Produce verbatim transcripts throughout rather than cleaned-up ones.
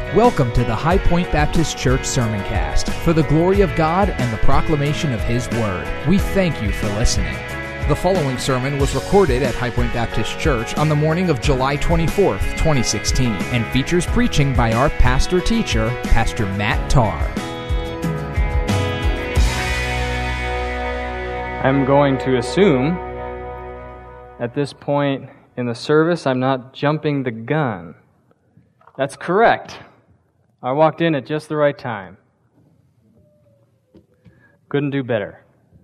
Welcome to the High Point Baptist Church Sermoncast for the glory of God and the proclamation of His Word. We thank you for listening. The following sermon was recorded at High Point Baptist Church on the morning of July twenty-fourth, twenty sixteen, and features preaching by our pastor-teacher, Pastor Matt Tarr. I'm going to assume at this point in the service I'm not jumping the gun. That's correct. I walked in at just the right time. Couldn't do better.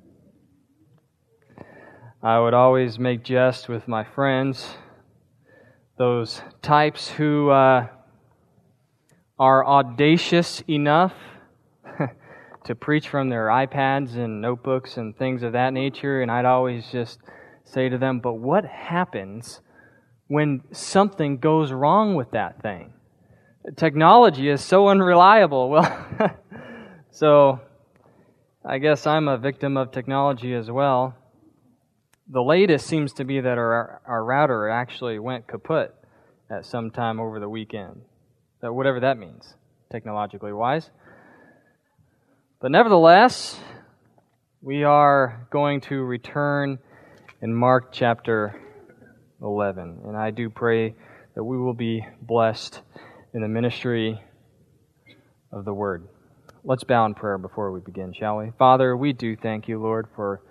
I would always make jest with my friends, those types who uh, are audacious enough to preach from their iPads and notebooks and things of that nature, and I'd always just say to them, but what happens when something goes wrong with that thing? Technology is so unreliable. Well, so I guess I'm a victim of technology as well. The latest seems to be that our, our router actually went kaput at some time over the weekend. So whatever that means, technologically wise. But nevertheless, we are going to return in Mark chapter eleven. And I do pray that we will be blessed in the ministry of the Word. Let's bow in prayer before we begin, shall we? Father, we do thank you, Lord, for,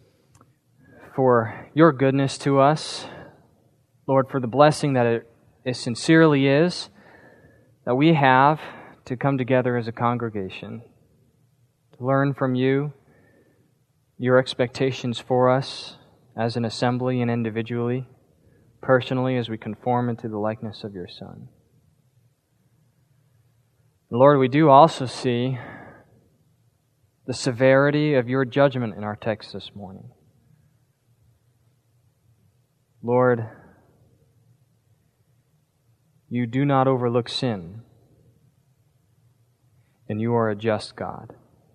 for your goodness to us. Lord, for the blessing that it, it sincerely is that we have to come together as a congregation, to learn from you your expectations for us as an assembly and individually, personally, as we conform into the likeness of your Son. Lord, we do also see the severity of your judgment in our text this morning. Lord, you do not overlook sin, and you are a just God.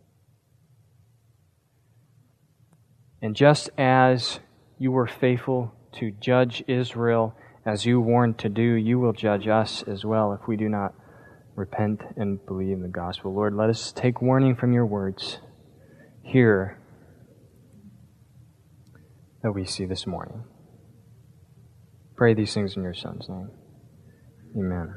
And just as you were faithful to judge Israel as you warned to do, you will judge us as well if we do not repent and believe in the gospel. Lord, let us take warning from your words here that we see this morning. Pray these things in your Son's name. Amen.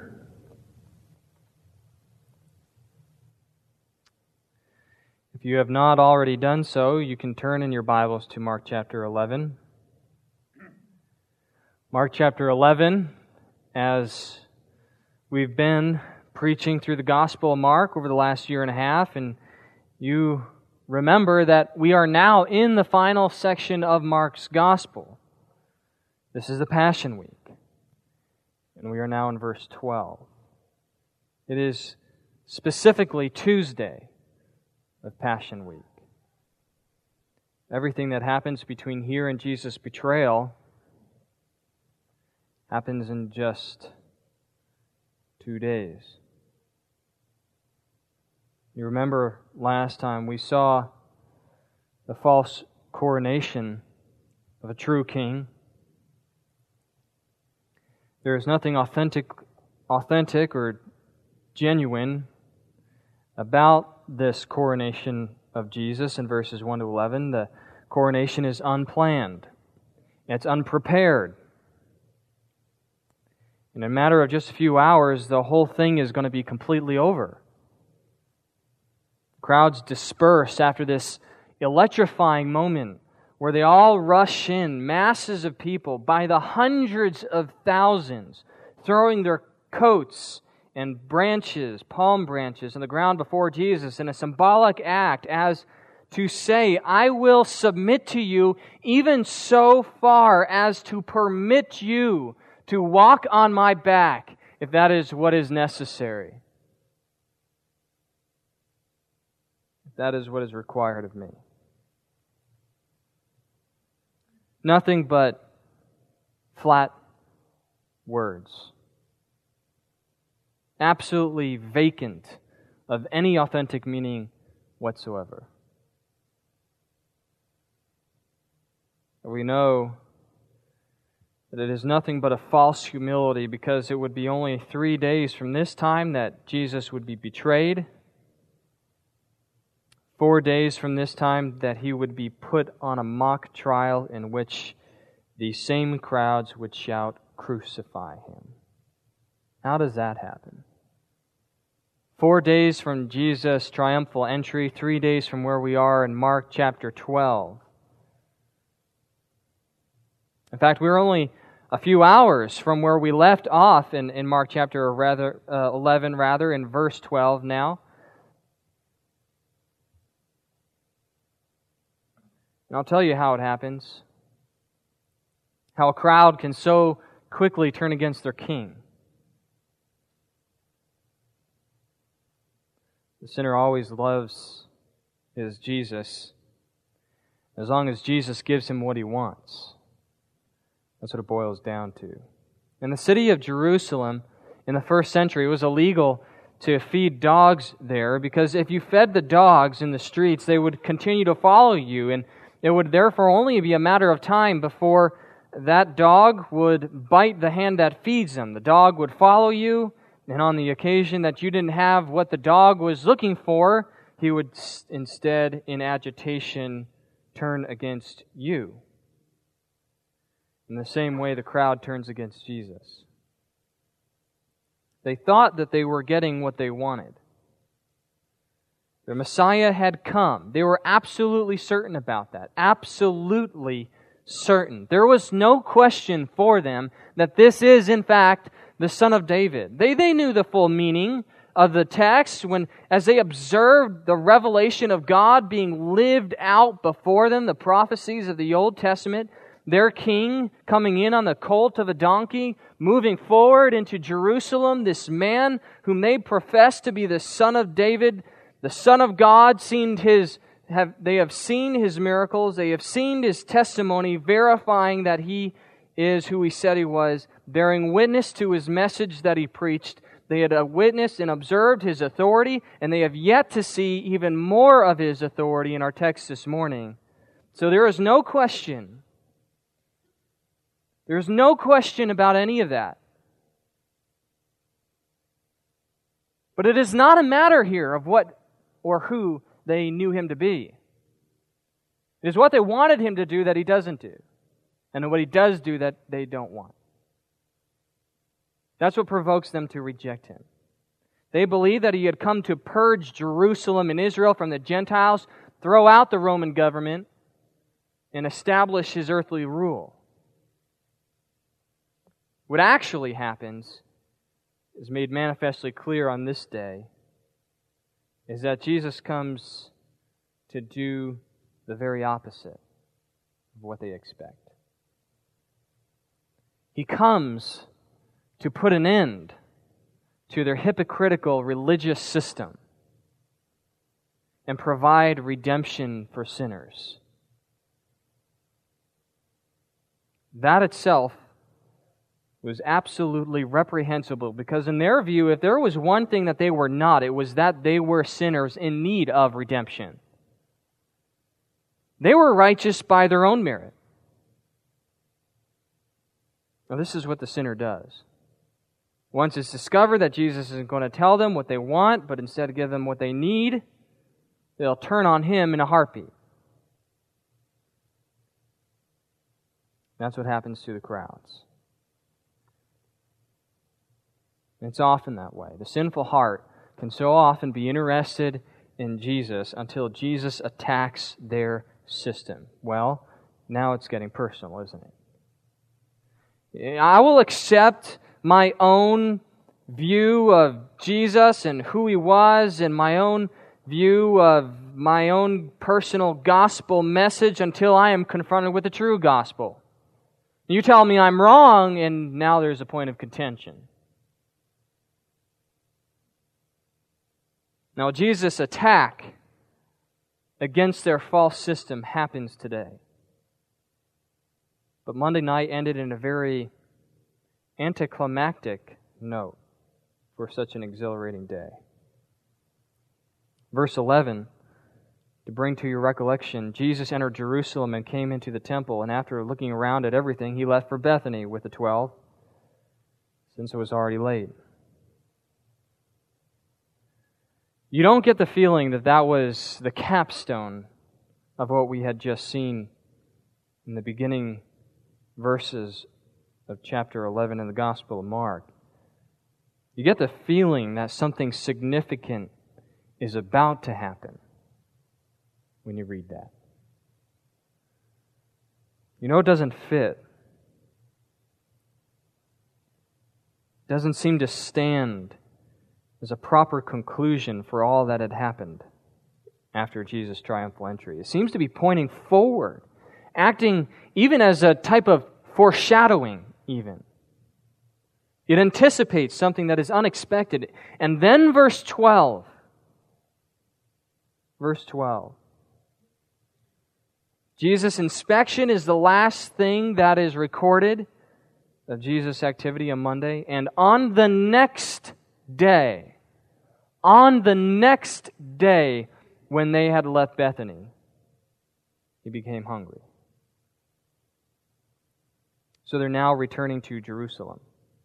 If you have not already done so, you can turn in your Bibles to Mark chapter eleven. Mark chapter eleven, as we've been preaching through the Gospel of Mark over the last year and a half, and you remember that we are now in the final section of Mark's Gospel. This is the Passion Week, and we are now in verse twelve. It is specifically Tuesday of Passion Week. Everything that happens between here and Jesus' betrayal happens in just two days. You remember last time we saw the false coronation of a true king. There is nothing authentic, authentic or genuine about this coronation of Jesus in verses one to eleven. The coronation is unplanned. It's unprepared. In a matter of just a few hours, the whole thing is going to be completely over. Crowds disperse after this electrifying moment where they all rush in, masses of people by the hundreds of thousands, throwing their coats and branches, palm branches, on the ground before Jesus in a symbolic act as to say, I will submit to you even so far as to permit you to walk on my back if that is what is necessary. That is what is required of me. Nothing but flat words. Absolutely vacant of any authentic meaning whatsoever. We know But it is nothing but a false humility, because it would be only three days from this time that Jesus would be betrayed. Four days from this time that He would be put on a mock trial in which the same crowds would shout, "Crucify Him." How does that happen? Four days from Jesus' triumphal entry, three days from where we are in Mark chapter twelve. In fact, we're only a few hours from where we left off in, in Mark chapter rather, uh, eleven, rather, in verse twelve now. And I'll tell you how it happens. How a crowd can so quickly turn against their king. The sinner always loves his Jesus as long as Jesus gives him what he wants. That's what it boils down to. In the city of Jerusalem, in the first century, it was illegal to feed dogs there, because if you fed the dogs in the streets, they would continue to follow you, and it would therefore only be a matter of time before that dog would bite the hand that feeds them. The dog would follow you, and on the occasion that you didn't have what the dog was looking for, he would instead, in agitation, turn against you. In the same way, the crowd turns against Jesus. They thought that they were getting what they wanted. The Messiah had come. They were absolutely certain about that. Absolutely certain. There was no question for them that this is, in fact, the Son of David. They, they knew the full meaning of the text when, as they observed the revelation of God being lived out before them, the prophecies of the Old Testament, their king coming in on the colt of a donkey, moving forward into Jerusalem, this man whom they professed to be the Son of David, the Son of God, seen his, have, they have seen His miracles, they have seen His testimony, verifying that He is who He said He was, bearing witness to His message that He preached. They had witnessed and observed His authority, and they have yet to see even more of His authority in our text this morning. So there is no question There's no question about any of that. But it is not a matter here of what or who they knew Him to be. It is what they wanted Him to do that He doesn't do, and what He does do that they don't want. That's what provokes them to reject Him. They believed that He had come to purge Jerusalem and Israel from the Gentiles, throw out the Roman government, and establish His earthly rule. What actually happens is made manifestly clear on this day, is that Jesus comes to do the very opposite of what they expect. He comes to put an end to their hypocritical religious system and provide redemption for sinners. That itself was absolutely reprehensible, because in their view, if there was one thing that they were not, it was that they were sinners in need of redemption. They were righteous by their own merit. Now, this is what the sinner does. Once it's discovered that Jesus isn't going to tell them what they want, but instead give them what they need, they'll turn on Him in a heartbeat. That's what happens to the crowds. It's often that way. The sinful heart can so often be interested in Jesus until Jesus attacks their system. Well, now it's getting personal, isn't it? I will accept my own view of Jesus and who He was, and my own view of my own personal gospel message until I am confronted with the true gospel. You tell me I'm wrong, and now there's a point of contention. Now, Jesus' attack against their false system happens today. But Monday night ended in a very anticlimactic note for such an exhilarating day. Verse eleven to bring to your recollection, Jesus entered Jerusalem and came into the temple, and after looking around at everything, he left for Bethany with the twelve, since it was already late. You don't get the feeling that that was the capstone of what we had just seen in the beginning verses of chapter eleven in the Gospel of Mark. You get the feeling that something significant is about to happen when you read that. You know, it doesn't fit. It doesn't seem to stand as a proper conclusion for all that had happened after Jesus' triumphal entry. It seems to be pointing forward, acting even as a type of foreshadowing, even. It anticipates something that is unexpected. And then verse twelve. Verse twelve. Jesus' inspection is the last thing that is recorded of Jesus' activity on Monday. And on the next day, on the next day, when they had left Bethany, he became hungry. So they're now returning to Jerusalem.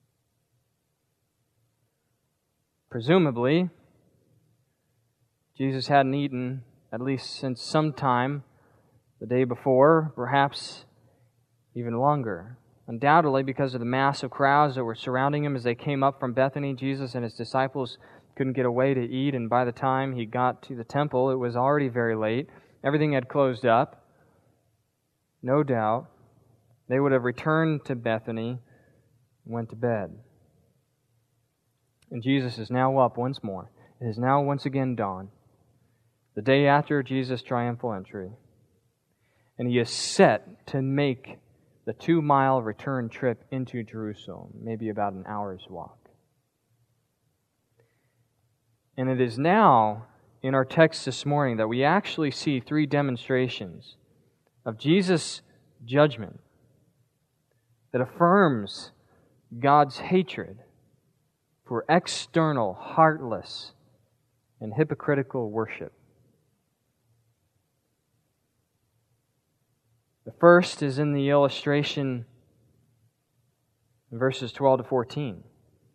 Presumably, Jesus hadn't eaten at least since sometime the day before, perhaps even longer. Undoubtedly, because of the massive crowds that were surrounding him as they came up from Bethany, Jesus and his disciples couldn't get away to eat, and by the time he got to the temple, it was already very late. Everything had closed up. No doubt, they would have returned to Bethany and went to bed. And Jesus is now up once more. It is now once again dawn, the day after Jesus' triumphal entry. And he is set to make the two-mile return trip into Jerusalem, maybe about an hour's walk. And it is now, in our text this morning, that we actually see three demonstrations of Jesus' judgment that affirms God's hatred for external, heartless, and hypocritical worship. The first is in the illustration in verses twelve to fourteen.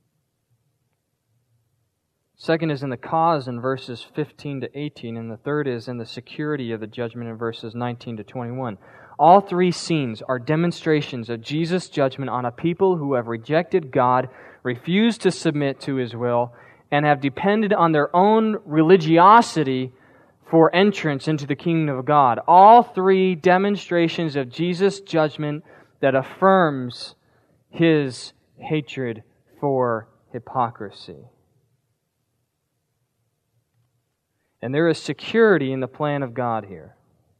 Second is in the cause in verses fifteen to eighteen, and the third is in the security of the judgment in verses nineteen to twenty-one. All three scenes are demonstrations of Jesus' judgment on a people who have rejected God, refused to submit to His will, and have depended on their own religiosity for entrance into the kingdom of God. All three demonstrations of Jesus' judgment that affirms His hatred for hypocrisy. And there is security in the plan of God here.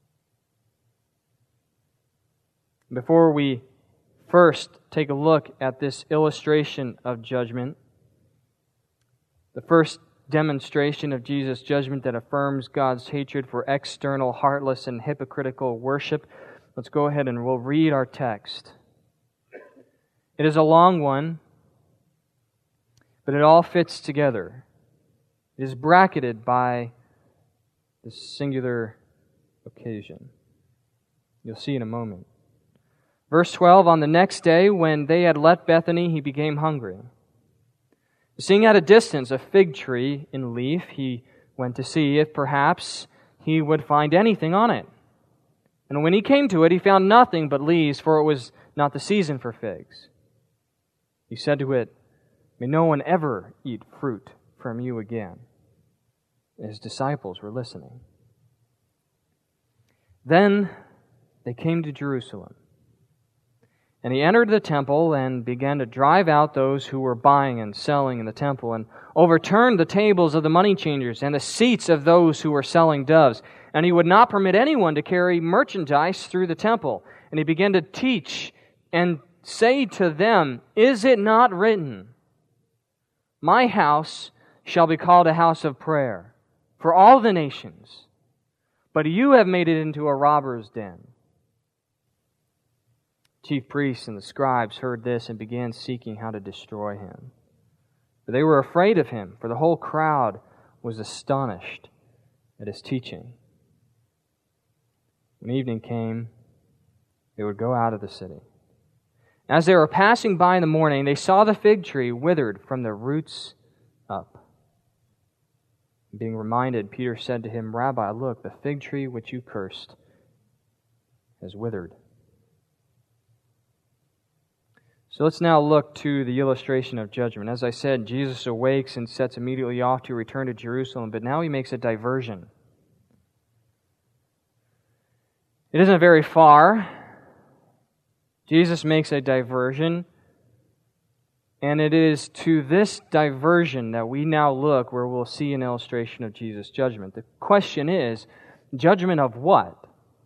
Before we first take a look at this illustration of judgment, the first demonstration of Jesus' judgment that affirms God's hatred for external, heartless, and hypocritical worship, let's go ahead and we'll read our text. It is a long one, but it all fits together. It is bracketed by this singular occasion. You'll see in a moment. Verse twelve, on the next day, when they had left Bethany, he became hungry. Seeing at a distance a fig tree in leaf, he went to see if perhaps he would find anything on it. And when he came to it, he found nothing but leaves, for it was not the season for figs. He said to it, may no one ever eat fruit from you again. His disciples were listening. Then they came to Jerusalem. And he entered the temple and began to drive out those who were buying and selling in the temple, and overturned the tables of the money changers and the seats of those who were selling doves. And he would not permit anyone to carry merchandise through the temple. And he began to teach and say to them, is it not written, my house shall be called a house of prayer for all the nations, but you have made it into a robber's den. Chief priests and the scribes heard this and began seeking how to destroy him. But they were afraid of him, for the whole crowd was astonished at his teaching. When evening came, they would go out of the city. As they were passing by in the morning, they saw the fig tree withered from the roots up. Being reminded, Peter said to him, Rabbi, look, the fig tree which you cursed has withered. So let's now look to the illustration of judgment. As I said, Jesus awakes and sets immediately off to return to Jerusalem, but now he makes a diversion. It isn't very far. Jesus makes a diversion, and it is to this diversion that we now look where we'll see an illustration of Jesus' judgment. The question is, judgment of what?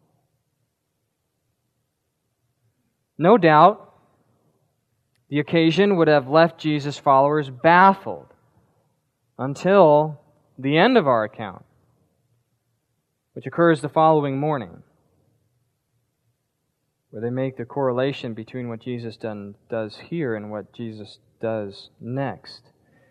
No doubt, the occasion would have left Jesus' followers baffled until the end of our account, which occurs the following morning, where they make the correlation between what Jesus done, does here and what Jesus does next.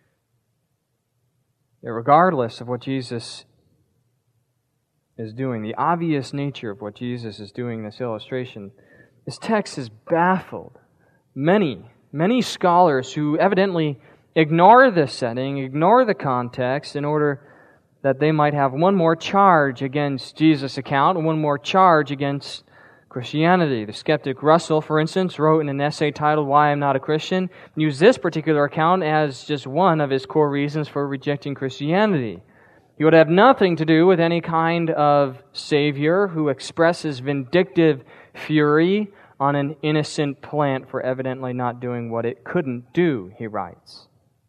Yet regardless of what Jesus is doing, the obvious nature of what Jesus is doing in this illustration, this text has baffled many, many scholars who evidently ignore the setting, ignore the context in order that they might have one more charge against Jesus' account and one more charge against Christianity. The skeptic Russell, for instance, wrote in an essay titled Why I'm Not a Christian, used this particular account as just one of his core reasons for rejecting Christianity. He would have nothing to do with any kind of Savior who expresses vindictive fury on an innocent plant for evidently not doing what it couldn't do, he writes.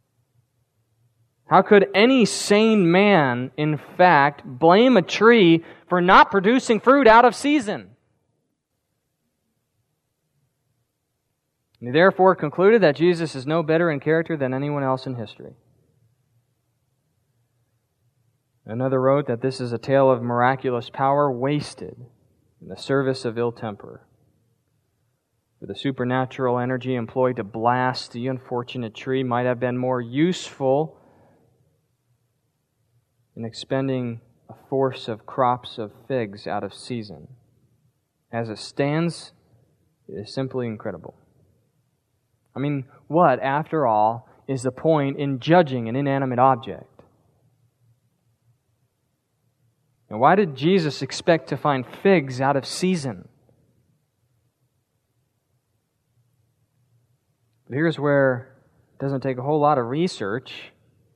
How could any sane man, in fact, blame a tree for not producing fruit out of season? He therefore concluded that Jesus is no better in character than anyone else in history. Another wrote that this is a tale of miraculous power wasted in the service of ill temper. For the supernatural energy employed to blast the unfortunate tree might have been more useful in expending a force of crops of figs out of season. As it stands, it is simply incredible. I mean, what, after all, is the point in judging an inanimate object? And why did Jesus expect to find figs out of season? But here's where it doesn't take a whole lot of research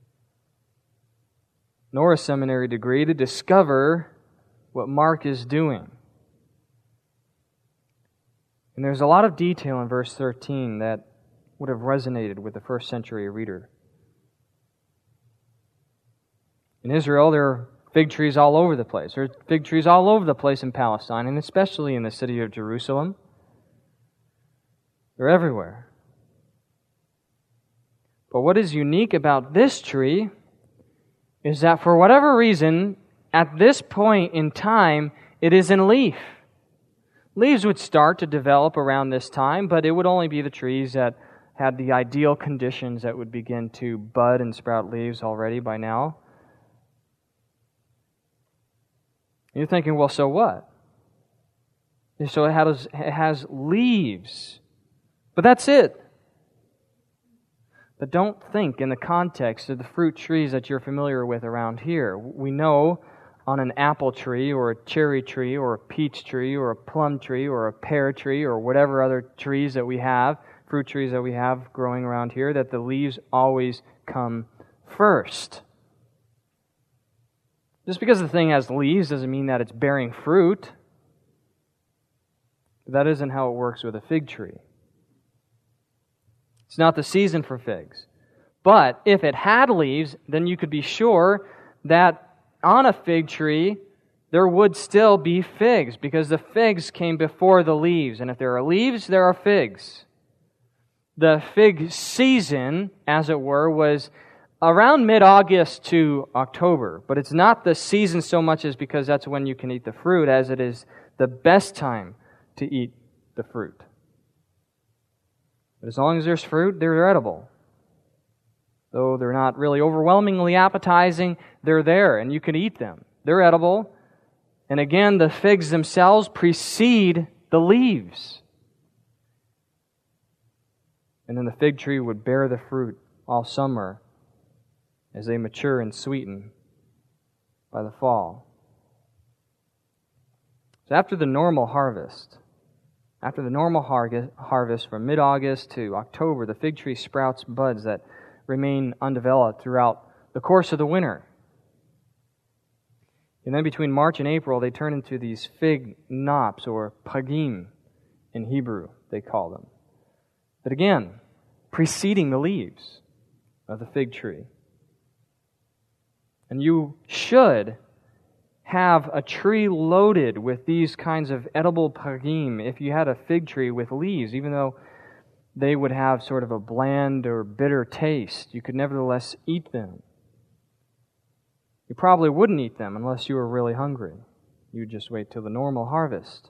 nor a seminary degree to discover what Mark is doing. And there's a lot of detail in verse thirteen that would have resonated with the first century reader. In Israel, there are fig trees all over the place. There are fig trees all over the place in Palestine, and especially in the city of Jerusalem. They're everywhere. But what is unique about this tree is that for whatever reason, at this point in time, it is in leaf. Leaves would start to develop around this time, but it would only be the trees that had the ideal conditions that would begin to bud and sprout leaves already by now. You're thinking, well, so what? So it has, it has leaves. But that's it. But don't think in the context of the fruit trees that you're familiar with around here. We know on an apple tree or a cherry tree or a peach tree or a plum tree or a pear tree or whatever other trees that we have, fruit trees that we have growing around here, that the leaves always come first. Just because the thing has leaves doesn't mean that it's bearing fruit. That isn't how it works with a fig tree. It's not the season for figs. But if it had leaves, then you could be sure that on a fig tree there would still be figs, because the figs came before the leaves. And if there are leaves, there are figs. The fig season, as it were, was around mid-August to October. But it's not the season so much as because that's when you can eat the fruit, as it is the best time to eat the fruit. But as long as there's fruit, they're edible. Though they're not really overwhelmingly appetizing, they're there and you can eat them. They're edible, And again, the figs themselves precede the leaves. And then the fig tree would bear the fruit all summer as they mature and sweeten by the fall. So after the normal harvest, after the normal har- harvest from mid-August to October, the fig tree sprouts buds that remain undeveloped throughout the course of the winter. And then between March and April, they turn into these fig knops, or pagim in Hebrew, they call them. But again, preceding the leaves of the fig tree. And you should have a tree loaded with these kinds of edible pagim if you had a fig tree with leaves, even though they would have sort of a bland or bitter taste. You could nevertheless eat them. You probably wouldn't eat them unless you were really hungry. You would just wait till the normal harvest.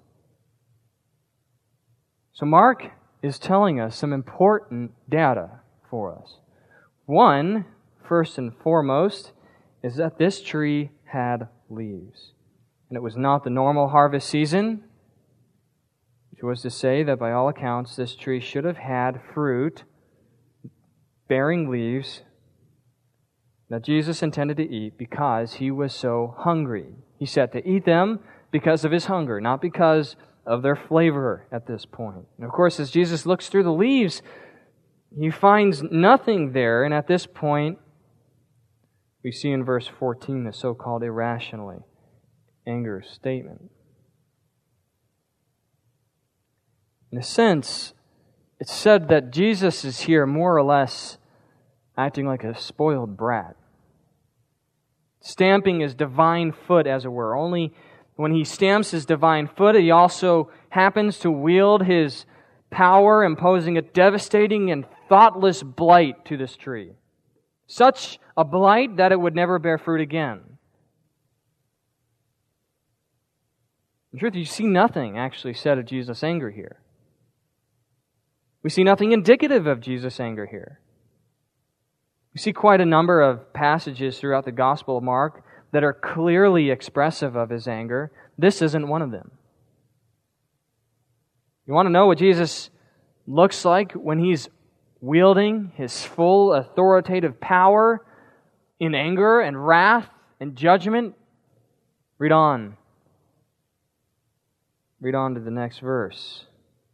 So Mark is telling us some important data for us. One, first and foremost, is that this tree had leaves. And it was not the normal harvest season, which was to say that by all accounts this tree should have had fruit bearing leaves that Jesus intended to eat because He was so hungry. He said to eat them because of His hunger, not because of their flavor at this point. And of course, as Jesus looks through the leaves, He finds nothing there, and at this point, we see in verse fourteen the so-called irrationally anger statement. In a sense, it's said that Jesus is here more or less acting like a spoiled brat, stamping His divine foot, as it were. Only when He stamps His divine foot, He also happens to wield His power, imposing a devastating and thoughtless blight to this tree. Such a blight that it would never bear fruit again. In truth, you see nothing actually said of Jesus' anger here. We see nothing indicative of Jesus' anger here. We see quite a number of passages throughout the Gospel of Mark that are clearly expressive of His anger. This isn't one of them. You want to know what Jesus looks like when He's wielding His full authoritative power in anger and wrath and judgment? Read on. Read on to the next verse.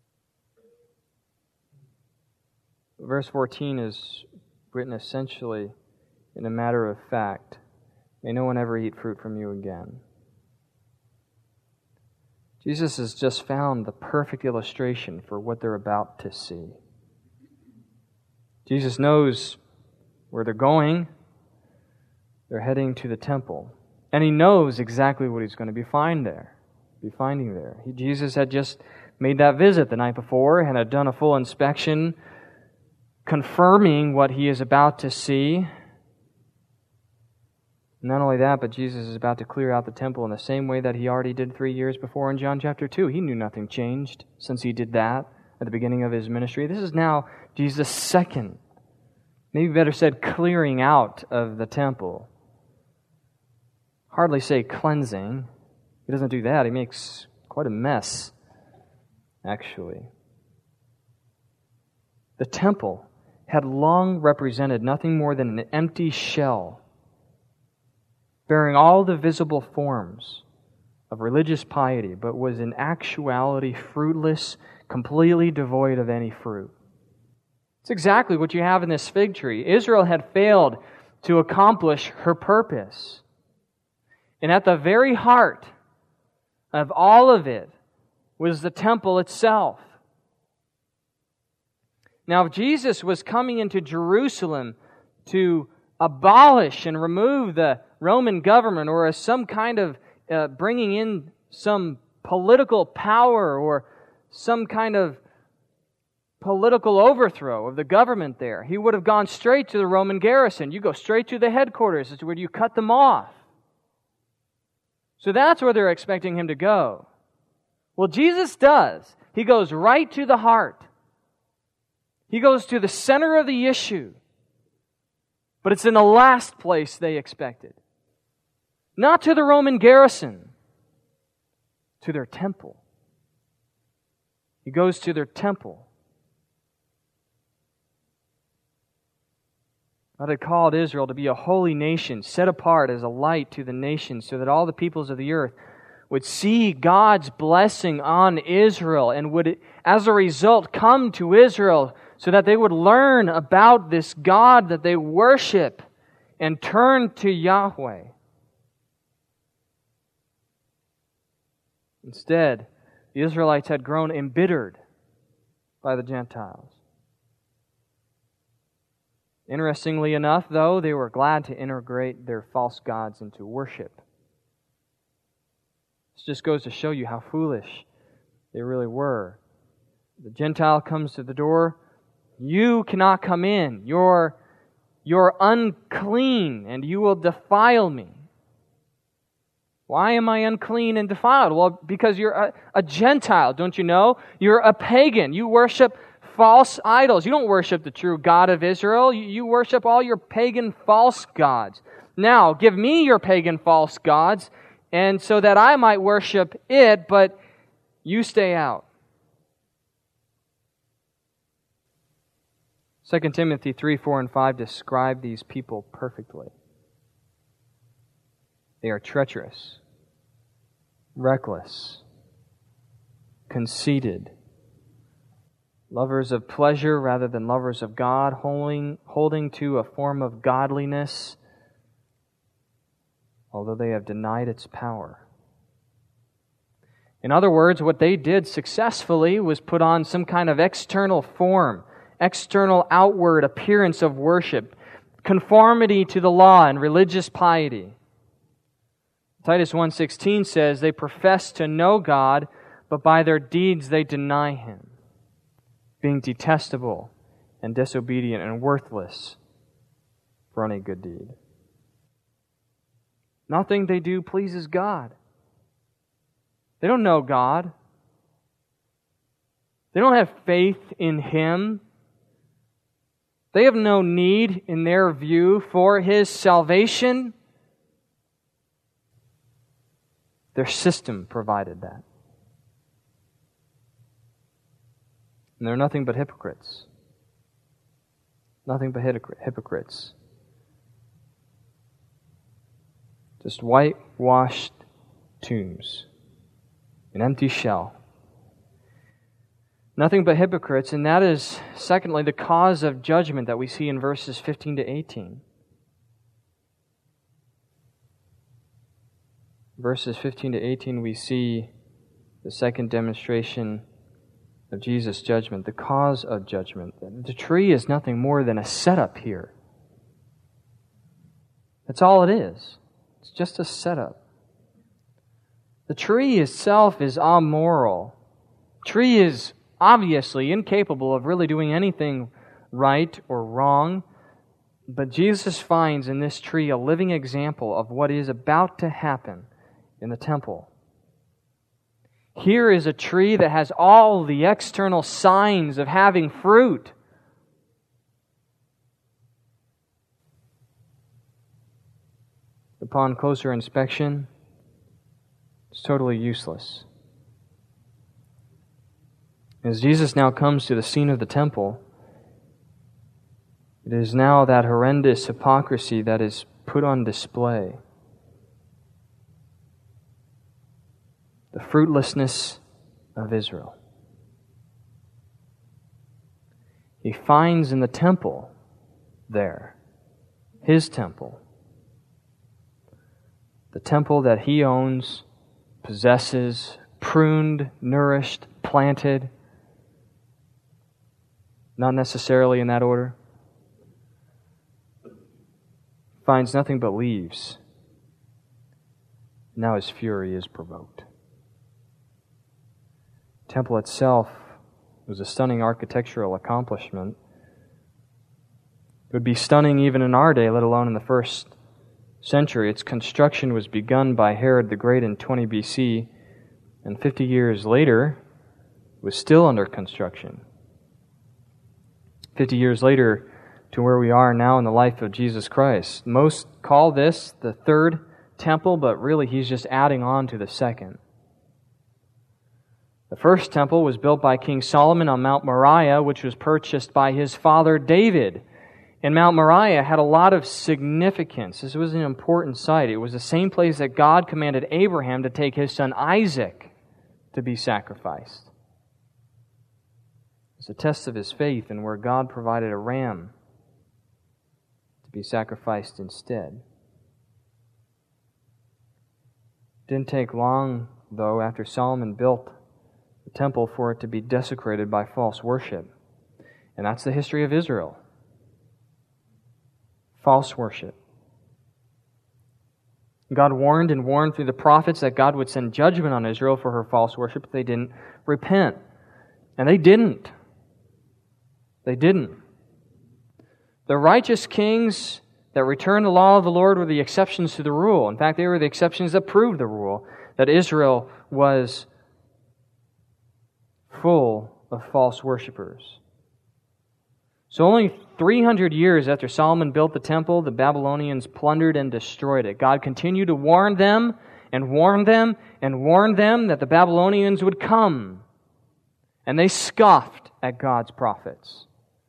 Verse fourteen is written essentially in a matter of fact. May no one ever eat fruit from you again. Jesus has just found the perfect illustration for what they're about to see. Jesus knows where they're going. They're heading to the temple. And He knows exactly what He's going to be find there. Be finding there. He, Jesus had just made that visit the night before and had done a full inspection, confirming what He is about to see. Not only that, but Jesus is about to clear out the temple in the same way that He already did three years before in John chapter two. He knew nothing changed since He did that at the beginning of His ministry. This is now Jesus' second, maybe better said, clearing out of the temple. Hardly say cleansing. He doesn't do that. He makes quite a mess, actually. The temple had long represented nothing more than an empty shell, bearing all the visible forms of religious piety, but was in actuality fruitless, completely devoid of any fruit. It's exactly what you have in this fig tree. Israel had failed to accomplish her purpose. And at the very heart of all of it was the temple itself. Now, if Jesus was coming into Jerusalem to abolish and remove the Roman government, or as some kind of uh, bringing in some political power or some kind of political overthrow of the government there, He would have gone straight to the Roman garrison. You go straight to the headquarters. It's where you cut them off. So that's where they're expecting Him to go. Well, Jesus does. He goes right to the heart. He goes to the center of the issue. But it's in the last place they expected. Not to the Roman garrison. to their temple. He goes to their temple. God had called Israel to be a holy nation, set apart as a light to the nations, so that all the peoples of the earth would see God's blessing on Israel and would, as a result, come to Israel so that they would learn about this God that they worship and turn to Yahweh. Instead, the Israelites had grown embittered by the Gentiles. Interestingly enough, though, they were glad to integrate their false gods into worship. This just goes to show you how foolish they really were. The Gentile comes to the door. You cannot come in. You're, you're unclean, and you will defile me. Why am I unclean and defiled? Well, because you're a, a Gentile, don't you know? You're a pagan. You worship false idols. You don't worship the true God of Israel. You, you worship all your pagan false gods. Now, give me your pagan false gods, and so that I might worship it, but you stay out. Second Timothy three, four, and five describe these people perfectly. They are treacherous, reckless, conceited, lovers of pleasure rather than lovers of God, holding, holding to a form of godliness, although they have denied its power. In other words, what they did successfully was put on some kind of external form, external outward appearance of worship, conformity to the law and religious piety. Titus one sixteen says, they profess to know God, but by their deeds they deny Him, being detestable and disobedient and worthless for any good deed. Nothing they do pleases God. They don't know God. They don't have faith in Him. They have no need, in their view, for His salvation. Their system provided that. And they're nothing but hypocrites. Nothing but hypocrites. Just whitewashed tombs. An empty shell. Nothing but hypocrites, and that is, secondly, the cause of judgment that we see in verses fifteen to eighteen. Verses fifteen to eighteen, we see the second demonstration of Jesus' judgment, the cause of judgment. The tree is nothing more than a setup here. That's all it is. It's just a setup. The tree itself is amoral. The tree is obviously incapable of really doing anything right or wrong, but Jesus finds in this tree a living example of what is about to happen in the temple. Here is a tree that has all the external signs of having fruit. Upon closer inspection, it's totally useless. As Jesus now comes to the scene of the temple, it is now that horrendous hypocrisy that is put on display. The fruitlessness of Israel. He finds in the temple there, his temple, the temple that he owns, possesses, pruned, nourished, planted, not necessarily in that order, finds nothing but leaves. Now his fury is provoked. The temple itself was a stunning architectural accomplishment. It would be stunning even in our day, let alone in the first century. Its construction was begun by Herod the Great in twenty B C, and fifty years later, it was still under construction. Fifty years later to where we are now in the life of Jesus Christ. Most call this the third temple, but really he's just adding on to the second. The first temple was built by King Solomon on Mount Moriah, which was purchased by his father David. And Mount Moriah had a lot of significance. This was an important site. It was the same place that God commanded Abraham to take his son Isaac to be sacrificed. It's a test of his faith, and where God provided a ram to be sacrificed instead. It didn't take long, though, after Solomon built the temple for it to be desecrated by false worship. And that's the history of Israel. False worship. God warned and warned through the prophets that God would send judgment on Israel for her false worship if they didn't repent. And they didn't. They didn't. The righteous kings that returned the law of the Lord were the exceptions to the rule. In fact, they were the exceptions that proved the rule, that Israel was full of false worshipers. So only three hundred years after Solomon built the temple, the Babylonians plundered and destroyed it. God continued to warn them and warn them and warn them that the Babylonians would come. And they scoffed at God's prophets,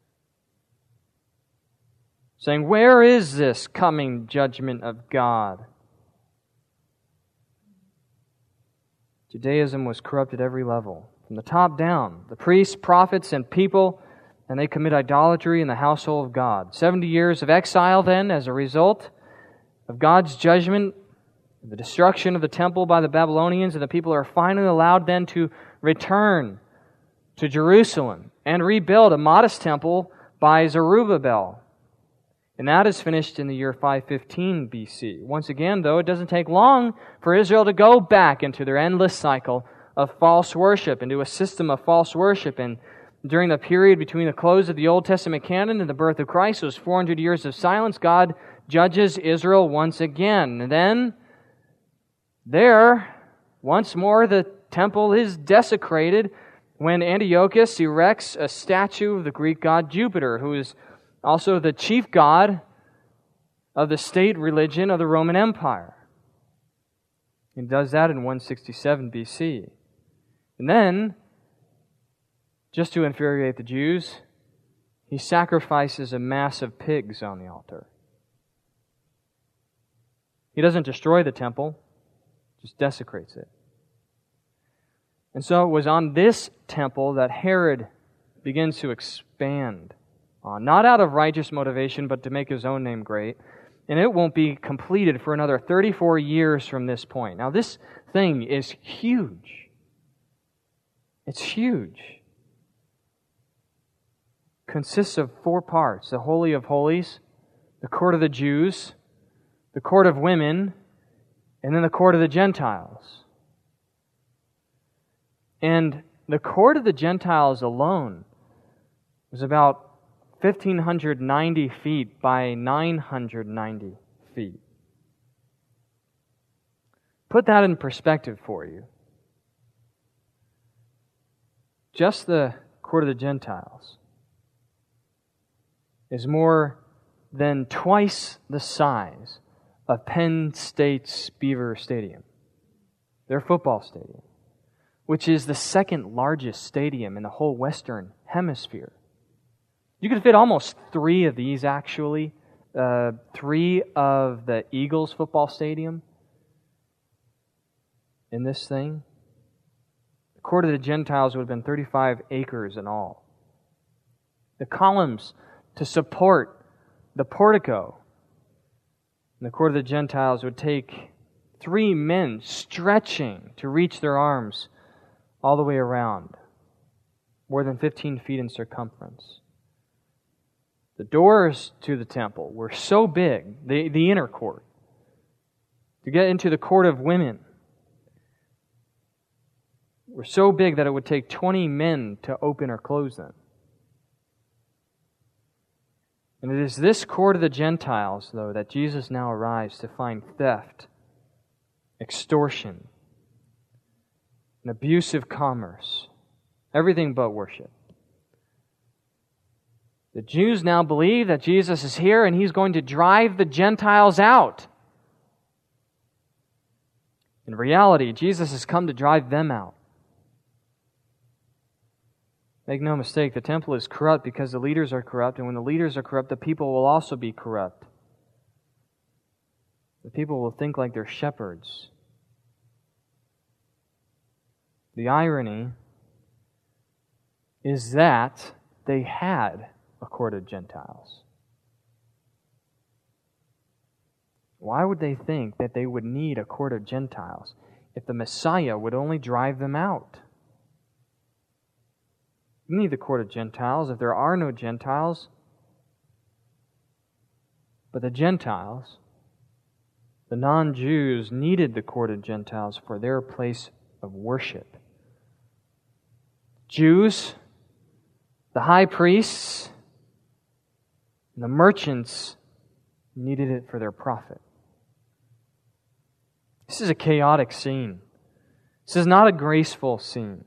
saying, "Where is this coming judgment of God?" Judaism was corrupt at every level, from the top down. The priests, prophets, and people, and they commit idolatry in the household of God. Seventy years of exile then, as a result of God's judgment, the destruction of the temple by the Babylonians, and the people are finally allowed then to return to Jerusalem and rebuild a modest temple by Zerubbabel. And that is finished in the year five fifteen B C. Once again, though, it doesn't take long for Israel to go back into their endless cycle of false worship, into a system of false worship. And during the period between the close of the Old Testament canon and the birth of Christ, those four hundred years of silence, God judges Israel once again. And then, there, once more, the temple is desecrated when Antiochus erects a statue of the Greek god Jupiter, who is also the chief god of the state religion of the Roman Empire. He does that in one sixty-seven B C. And then, just to infuriate the Jews, he sacrifices a mass of pigs on the altar. He doesn't destroy the temple, just desecrates it. And so it was on this temple that Herod begins to expand on, not out of righteous motivation, but to make his own name great. And it won't be completed for another thirty-four years from this point. Now, this thing is huge. It's huge. Consists of four parts: the Holy of Holies, the Court of the Jews, the Court of Women, and then the Court of the Gentiles. And the Court of the Gentiles alone was about one thousand five hundred ninety feet by nine hundred ninety feet. Put that in perspective for you. Just the Court of the Gentiles is more than twice the size of Penn State's Beaver Stadium, their football stadium, which is the second largest stadium in the whole Western Hemisphere. You could fit almost three of these, actually. Uh, three of the Eagles football stadium in this thing. The Court of the Gentiles would have been thirty-five acres in all. The columns to support the portico in the Court of the Gentiles would take three men stretching to reach their arms all the way around, more than fifteen feet in circumference. The doors to the temple were so big, the, the inner court, to get into the Court of Women, were so big that it would take twenty men to open or close them. And it is this Court of the Gentiles, though, that Jesus now arrives to find theft, extortion, and abusive commerce, everything but worship. The Jews now believe that Jesus is here and He's going to drive the Gentiles out. In reality, Jesus has come to drive them out. Make no mistake, the temple is corrupt because the leaders are corrupt, and when the leaders are corrupt, the people will also be corrupt. The people will think like they're shepherds. The irony is that they had a court of Gentiles. Why would they think that they would need a court of Gentiles if the Messiah would only drive them out? You need the court of Gentiles if there are no Gentiles. But the Gentiles, the non-Jews, needed the court of Gentiles for their place of worship. Jews, the high priests, and the merchants needed it for their profit. This is a chaotic scene. This is not a graceful scene.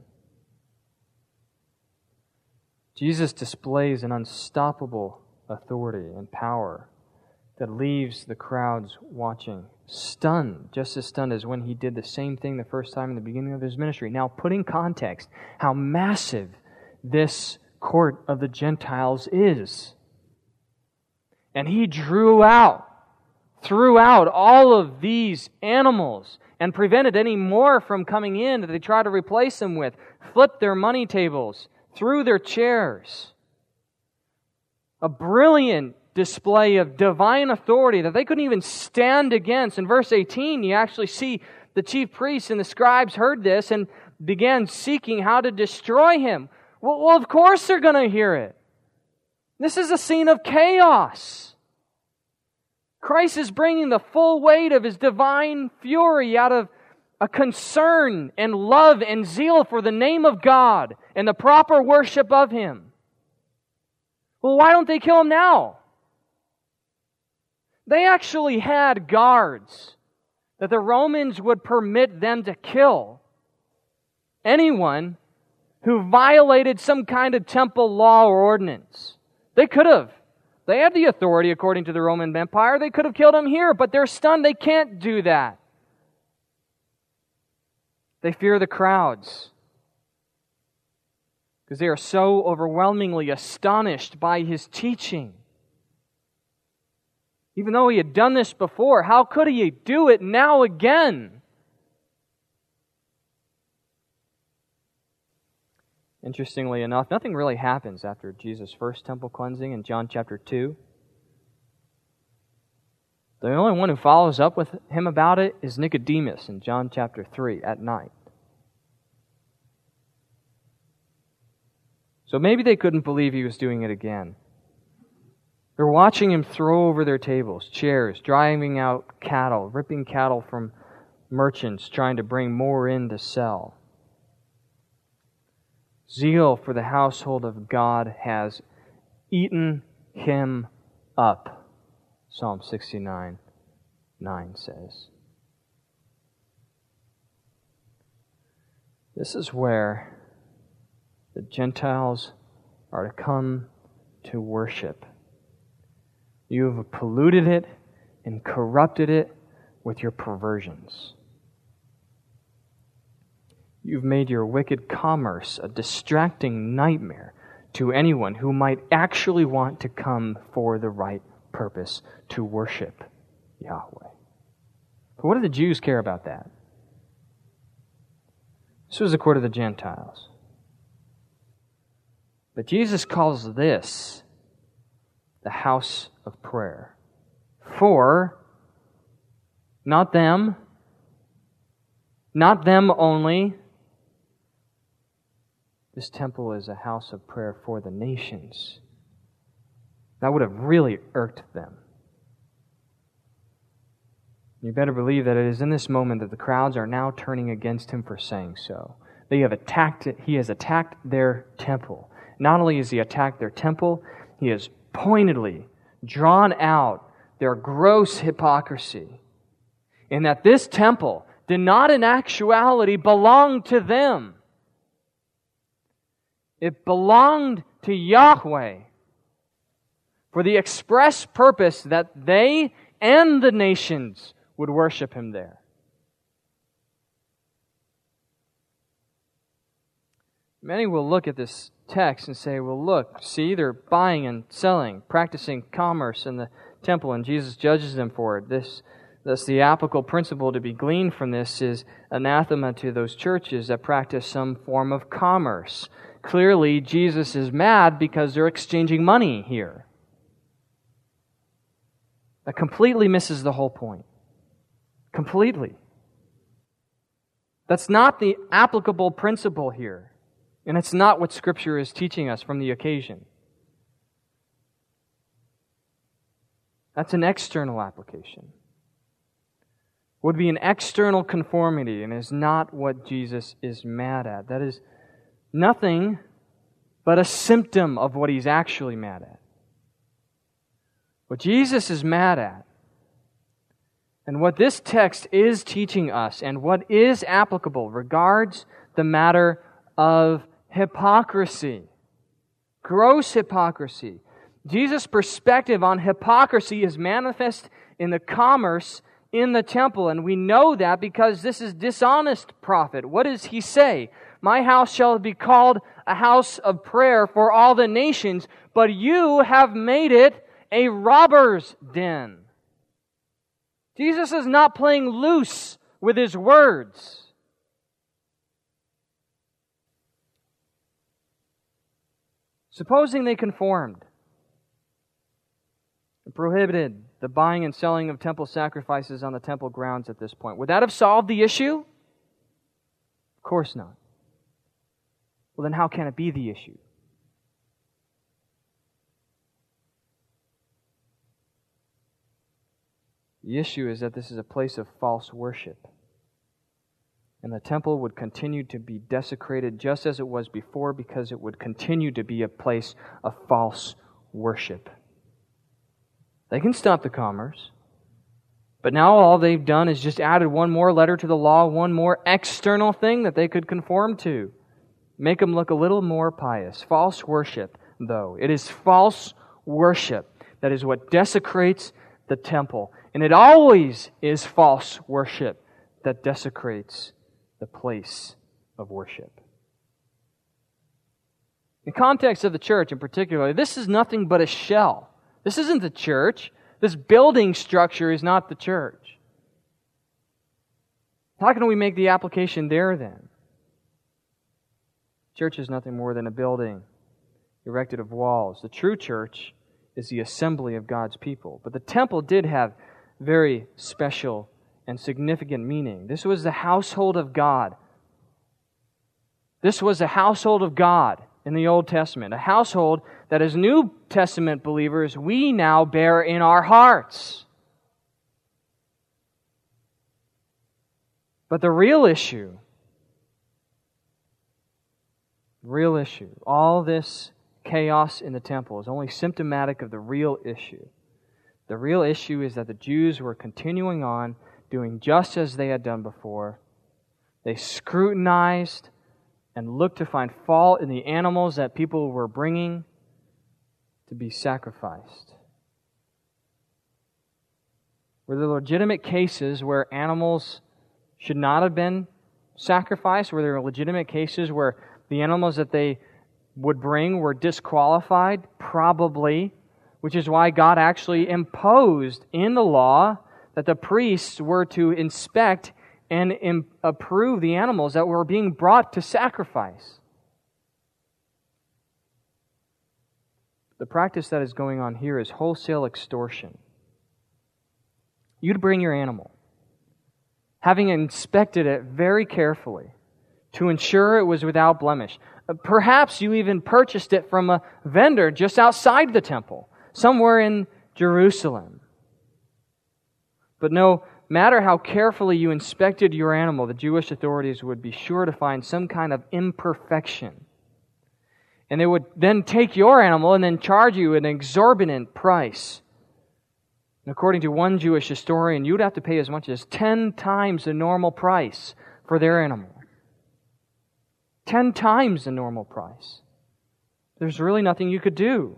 Jesus displays an unstoppable authority and power that leaves the crowds watching, stunned, just as stunned as when He did the same thing the first time in the beginning of His ministry. Now, put in context how massive this court of the Gentiles is. And He drew out, threw out all of these animals and prevented any more from coming in that they tried to replace them with, flipped their money tables, threw their chairs. A brilliant display of divine authority that they couldn't even stand against. In verse eighteen, you actually see the chief priests and the scribes heard this and began seeking how to destroy Him. Well, well of course they're going to hear it. This is a scene of chaos. Christ is bringing the full weight of His divine fury out of a concern and love and zeal for the name of God and the proper worship of Him. Well, why don't they kill Him now? They actually had guards that the Romans would permit them to kill anyone who violated some kind of temple law or ordinance. They could have. They had the authority according to the Roman Empire. They could have killed him here, but they're stunned. They can't do that. They fear the crowds because they are so overwhelmingly astonished by His teaching. Even though He had done this before, how could He do it now again? Interestingly enough, nothing really happens after Jesus' first temple cleansing in John chapter two. The only one who follows up with Him about it is Nicodemus in John chapter three at night. So maybe they couldn't believe He was doing it again. They're watching Him throw over their tables, chairs, driving out cattle, ripping cattle from merchants, trying to bring more in to sell. Zeal for the household of God has eaten Him up, Psalm sixty-nine nine says. This is where the Gentiles are to come to worship. You have polluted it and corrupted it with your perversions. You've made your wicked commerce a distracting nightmare to anyone who might actually want to come for the right purpose to worship Yahweh. But what do the Jews care about that? This was the court of the Gentiles. But Jesus calls this the house of prayer. For not them, not them only. This temple is a house of prayer for the nations. That would have really irked them. You better believe that it is in this moment that the crowds are now turning against Him for saying so. They have attacked it. He has attacked their temple. Not only has He attacked their temple, He has pointedly drawn out their gross hypocrisy in that this temple did not in actuality belong to them. It belonged to Yahweh for the express purpose that they and the nations would worship Him there. Many will look at this text and say, well, look, see, they're buying and selling, practicing commerce in the temple, and Jesus judges them for it. This, thus, the applicable principle to be gleaned from this is anathema to those churches that practice some form of commerce. Clearly, Jesus is mad because they're exchanging money here. That completely misses the whole point. Completely. That's not the applicable principle here. And it's not what Scripture is teaching us from the occasion. That's an external application. Would be an external conformity and is not what Jesus is mad at. That is nothing but a symptom of what He's actually mad at. What Jesus is mad at, and what this text is teaching us, and what is applicable, regards the matter of hypocrisy. Gross hypocrisy. Jesus' perspective on hypocrisy is manifest in the commerce in the temple, and we know that because this is dishonest profit. What does He say? My house shall be called a house of prayer for all the nations, but you have made it a robber's den. Jesus is not playing loose with His words. Supposing they conformed and prohibited the buying and selling of temple sacrifices on the temple grounds at this point, would that have solved the issue? Of course not. Well, then how can it be the issue? The issue is that this is a place of false worship. And the temple would continue to be desecrated just as it was before because it would continue to be a place of false worship. They can stop the commerce, but now all they've done is just added one more letter to the law, one more external thing that they could conform to. Make them look a little more pious. False worship, though. It is false worship that is what desecrates the temple. And it always is false worship that desecrates the place of worship. In context of the church in particular, this is nothing but a shell. This isn't the church. This building structure is not the church. How can we make the application there then? Church is nothing more than a building erected of walls. The true church is the assembly of God's people. But the temple did have very special and significant meaning. This was the household of God. This was the household of God in the Old Testament. A household that as New Testament believers we now bear in our hearts. But the real issue, real issue, all this chaos in the temple is only symptomatic of the real issue. The real issue is that the Jews were continuing on doing just as they had done before. They scrutinized and looked to find fault in the animals that people were bringing to be sacrificed. Were there legitimate cases where animals should not have been sacrificed? Were there legitimate cases where the animals that they would bring were disqualified? Probably. Which is why God actually imposed in the law that the priests were to inspect and im- approve the animals that were being brought to sacrifice. The practice that is going on here is wholesale extortion. You'd bring your animal, having inspected it very carefully to ensure it was without blemish. Perhaps you even purchased it from a vendor just outside the temple, somewhere in Jerusalem. But no matter how carefully you inspected your animal, the Jewish authorities would be sure to find some kind of imperfection. And they would then take your animal and then charge you an exorbitant price. And according to one Jewish historian, you'd have to pay as much as ten times the normal price for their animal. Ten times the normal price. There's really nothing you could do.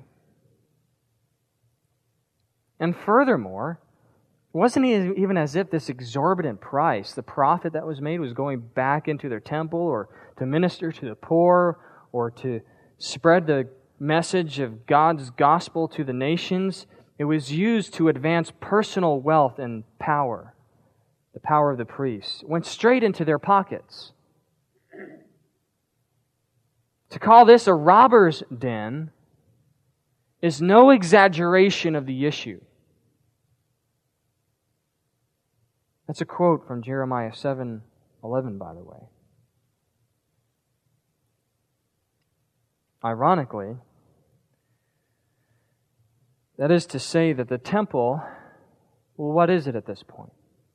And furthermore, it wasn't even as if this exorbitant price, the profit that was made, was going back into their temple or to minister to the poor or to spread the message of God's gospel to the nations. It was used to advance personal wealth and power, the power of the priests. It went straight into their pockets. To call this a robber's den is no exaggeration of the issue. That's a quote from Jeremiah seven eleven, by the way. Ironically, that is to say that the temple, well, what is it at this point?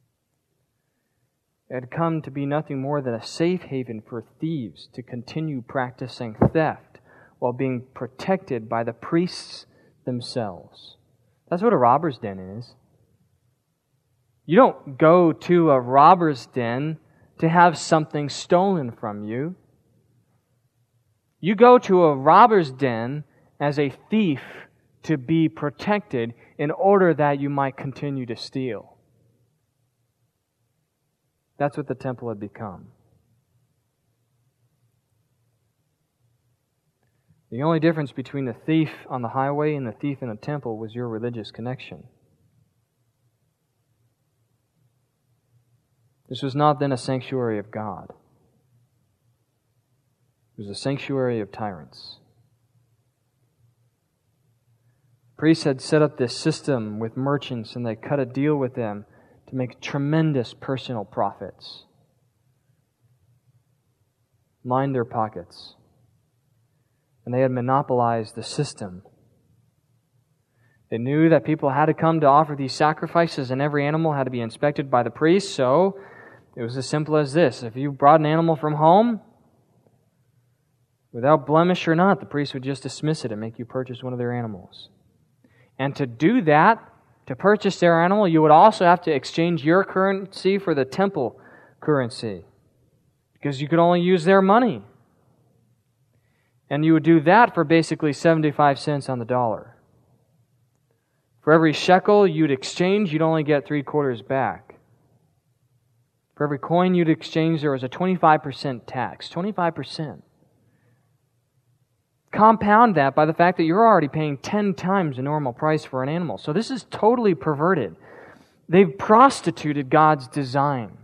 It had come to be nothing more than a safe haven for thieves to continue practicing theft while being protected by the priests themselves. That's what a robber's den is. You don't go to a robber's den to have something stolen from you. You go to a robber's den as a thief to be protected in order that you might continue to steal. That's what the temple had become. The only difference between the thief on the highway and the thief in a temple was your religious connection. This was not then a sanctuary of God. It was a sanctuary of tyrants. Priests had set up this system with merchants, and they cut a deal with them to make tremendous personal profits. Line their pockets. And they had monopolized the system. They knew that people had to come to offer these sacrifices, and every animal had to be inspected by the priest, so it was as simple as this. If you brought an animal from home, without blemish or not, the priest would just dismiss it and make you purchase one of their animals. And to do that, to purchase their animal, you would also have to exchange your currency for the temple currency, because you could only use their money. And you would do that for basically seventy-five cents on the dollar. For every shekel you'd exchange, you'd only get three quarters back. For every coin you'd exchange, there was a twenty-five percent tax. twenty-five percent. Compound that by the fact that you're already paying ten times the normal price for an animal. So this is totally perverted. They've prostituted God's design.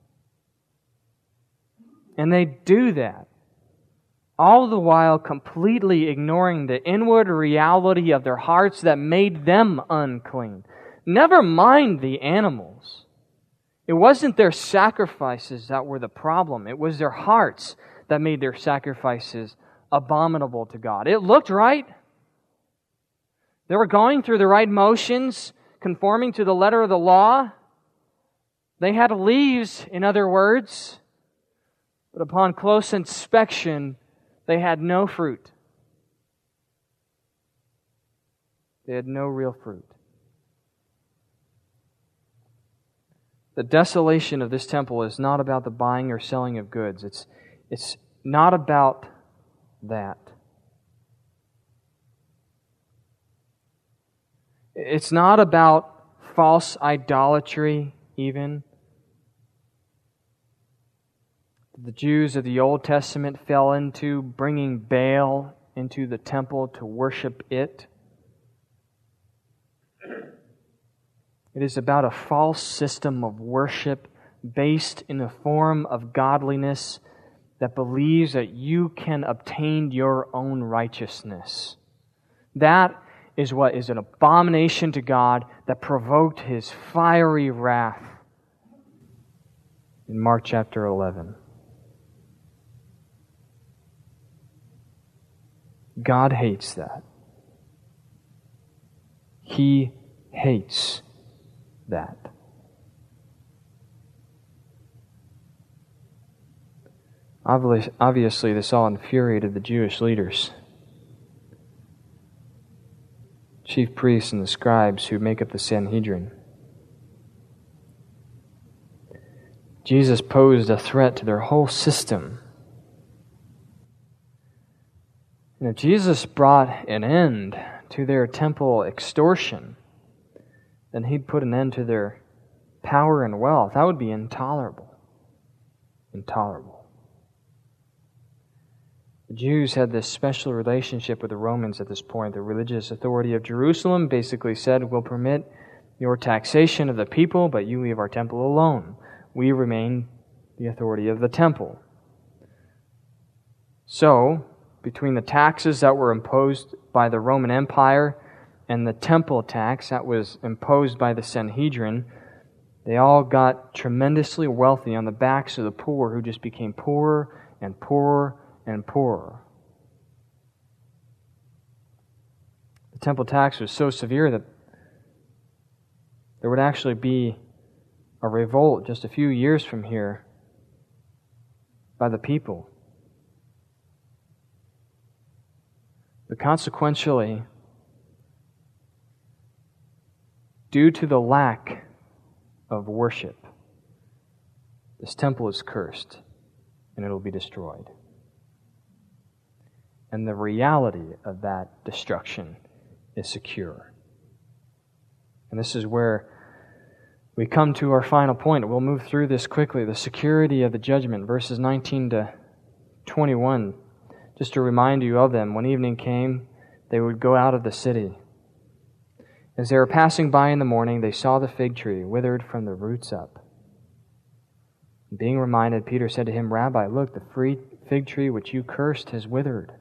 And they do that, all the while completely ignoring the inward reality of their hearts that made them unclean. Never mind the animals. It wasn't their sacrifices that were the problem. It was their hearts that made their sacrifices abominable to God. It looked right. They were going through the right motions, conforming to the letter of the law. They had leaves, in other words. But upon close inspection, they had no fruit. They had no real fruit. The desolation of this temple is not about the buying or selling of goods. It's, it's not about that. It's not about false idolatry, even. The Jews of the Old Testament fell into bringing Baal into the temple to worship it. It is about a false system of worship based in a form of godliness that believes that you can obtain your own righteousness. That is what is an abomination to God that provoked His fiery wrath in Mark chapter eleven. God hates that. He hates that. Obviously, this all infuriated the Jewish leaders, chief priests and the scribes who make up the Sanhedrin. Jesus posed a threat to their whole system. And if Jesus brought an end to their temple extortion, then He'd put an end to their power and wealth. That would be intolerable. Intolerable. The Jews had this special relationship with the Romans at this point. The religious authority of Jerusalem basically said, we'll permit your taxation of the people, but you leave our temple alone. We remain the authority of the temple. So, between the taxes that were imposed by the Roman Empire and the temple tax that was imposed by the Sanhedrin, they all got tremendously wealthy on the backs of the poor, who just became poorer and poorer and poorer. The temple tax was so severe that there would actually be a revolt just a few years from here by the people. But consequentially, due to the lack of worship, this temple is cursed and it will be destroyed. And the reality of that destruction is secure. And this is where we come to our final point. We'll move through this quickly. The security of the judgment, verses nineteen to twenty-one. Just to remind you of them, when evening came, they would go out of the city. As they were passing by in the morning, they saw the fig tree withered from the roots up. Being reminded, Peter said to him, Rabbi, look, the fig tree which you cursed has withered.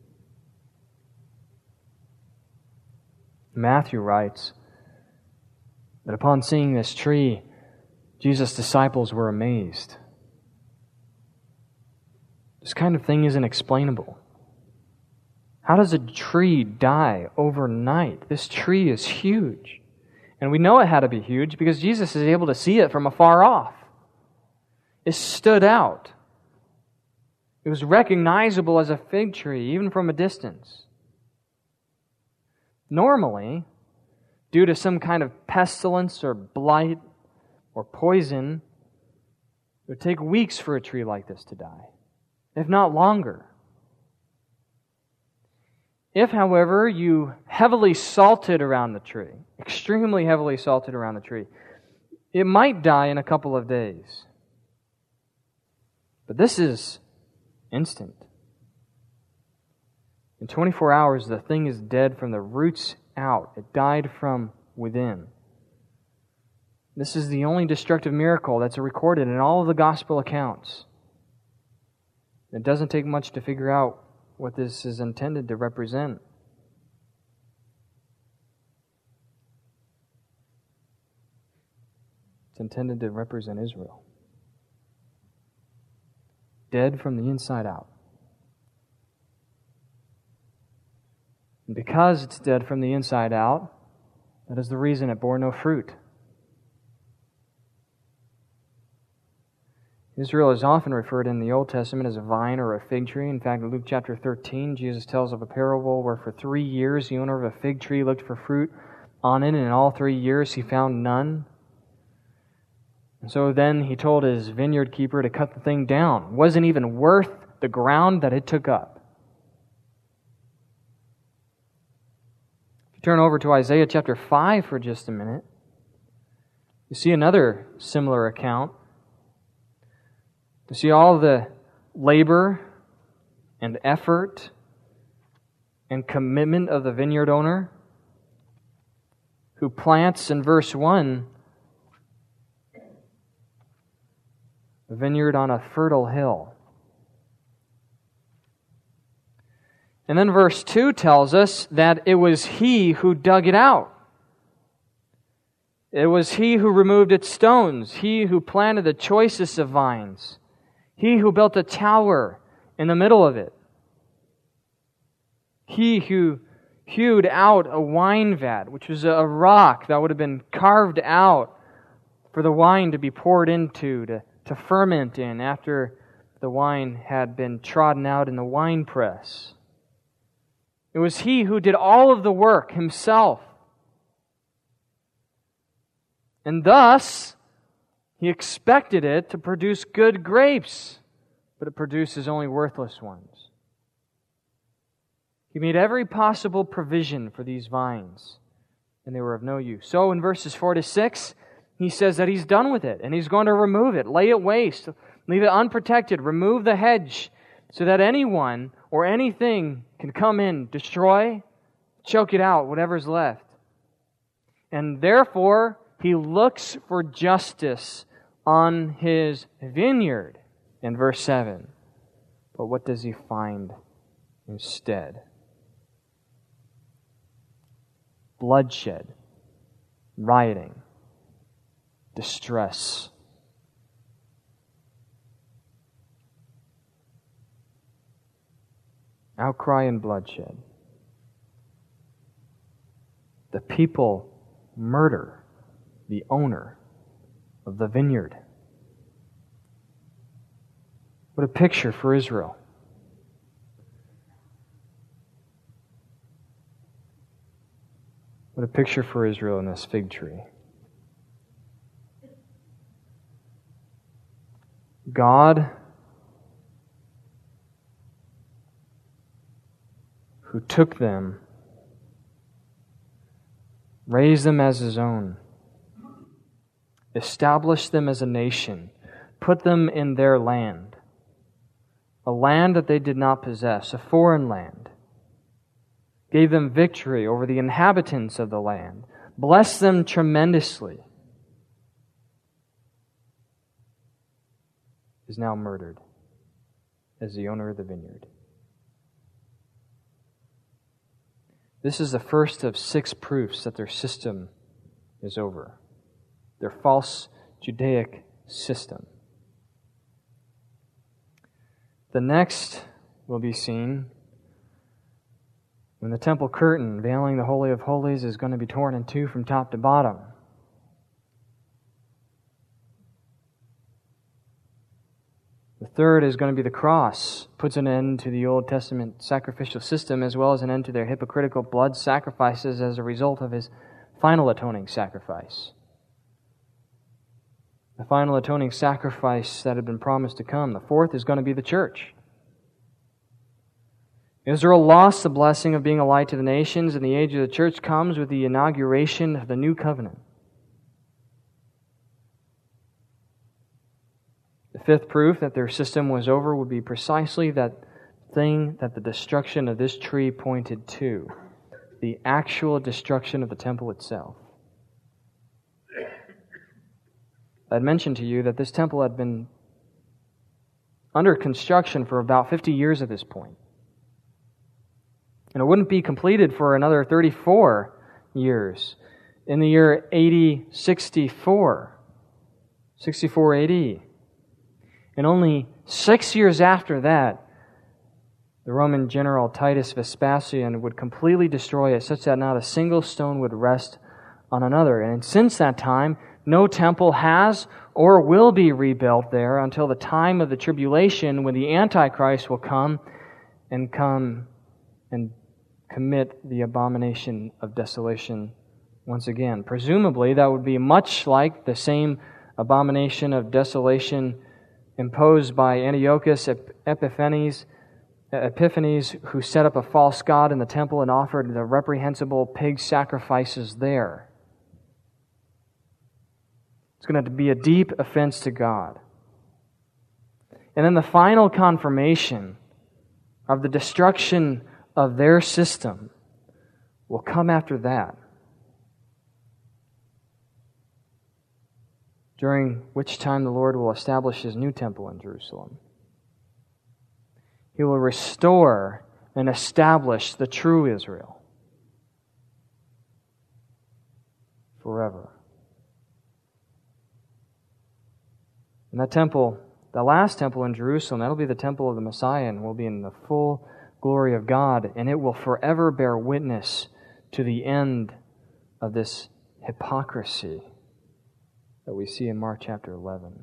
Matthew writes that upon seeing this tree, Jesus' disciples were amazed. This kind of thing isn't explainable. How does a tree die overnight? This tree is huge. And we know it had to be huge because Jesus is able to see it from afar off. It stood out. It was recognizable as a fig tree, even from a distance. Normally, due to some kind of pestilence or blight or poison, it would take weeks for a tree like this to die, if not longer. If, however, you heavily salted around the tree, extremely heavily salted around the tree, it might die in a couple of days. But this is instant. In twenty-four hours, the thing is dead from the roots out. It died from within. This is the only destructive miracle that's recorded in all of the gospel accounts. It doesn't take much to figure out what this is intended to represent. It's intended to represent Israel. Dead from the inside out. And because it's dead from the inside out, that is the reason it bore no fruit. Israel is often referred in the Old Testament as a vine or a fig tree. In fact, in Luke chapter thirteen, Jesus tells of a parable where for three years the owner of a fig tree looked for fruit on it, and in all three years he found none. And so then he told his vineyard keeper to cut the thing down. It wasn't even worth the ground that it took up. If you turn over to Isaiah chapter five for just a minute, you see another similar account. You see all the labor and effort and commitment of the vineyard owner who plants, in verse one, a vineyard on a fertile hill. And then verse two tells us that it was he who dug it out. It was he who removed its stones, he who planted the choicest of vines, he who built a tower in the middle of it, he who hewed out a wine vat, which was a rock that would have been carved out for the wine to be poured into, to, to ferment in after the wine had been trodden out in the wine press. It was he who did all of the work himself. And thus, he expected it to produce good grapes, but it produces only worthless ones. He made every possible provision for these vines, and they were of no use. So in verses four to six, he says that he's done with it, and he's going to remove it, lay it waste, leave it unprotected, remove the hedge, so that anyone or anything can come in, destroy, choke it out, whatever's left. And therefore, he looks for justice on his vineyard in verse seven. But what does he find instead? Bloodshed, rioting, distress. Outcry and bloodshed. The people murder the owner of the vineyard. What a picture for Israel. What a picture for Israel in this fig tree. God, who took them, raised them as His own, established them as a nation, put them in their land, a land that they did not possess, a foreign land, gave them victory over the inhabitants of the land, blessed them tremendously, is now murdered as the owner of the vineyard. This is the first of six proofs that their system is over. Their false Judaic system. The next will be seen when the temple curtain veiling the Holy of Holies is going to be torn in two from top to bottom. The third is going to be the cross, puts an end to the Old Testament sacrificial system as well as an end to their hypocritical blood sacrifices as a result of His final atoning sacrifice. The final atoning sacrifice that had been promised to come. The fourth is going to be the church. Israel lost the blessing of being a light to the nations, and the age of the church comes with the inauguration of the new covenant. The fifth proof that their system was over would be precisely that thing that the destruction of this tree pointed to, the actual destruction of the temple itself. I'd mentioned to you that this temple had been under construction for about fifty years at this point. And it wouldn't be completed for another thirty-four years. In the year A D sixty-four, sixty-four A D. And only six years after that, the Roman general Titus Vespasian would completely destroy it such that not a single stone would rest on another. And since that time, no temple has or will be rebuilt there until the time of the tribulation when the Antichrist will come and come and commit the abomination of desolation once again. Presumably, that would be much like the same abomination of desolation imposed by Antiochus Epiphanes, Epiphanes, who set up a false god in the temple and offered the reprehensible pig sacrifices there. It's going to be a deep offense to God. And then the final confirmation of the destruction of their system will come after that, during which time the Lord will establish His new temple in Jerusalem. He will restore and establish the true Israel forever. And that temple, the last temple in Jerusalem, that'll be the temple of the Messiah and will be in the full glory of God, and it will forever bear witness to the end of this hypocrisy that we see in Mark chapter eleven.